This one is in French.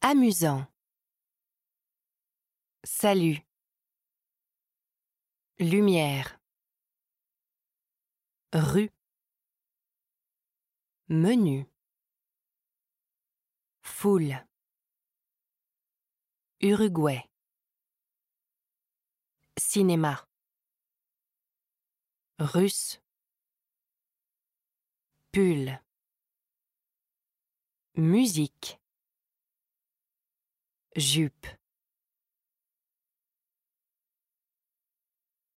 Amusant. Salut. Lumière. Rue. Menu. Foule. Uruguay. Cinéma. Russe. Pull. Musique. Jupe.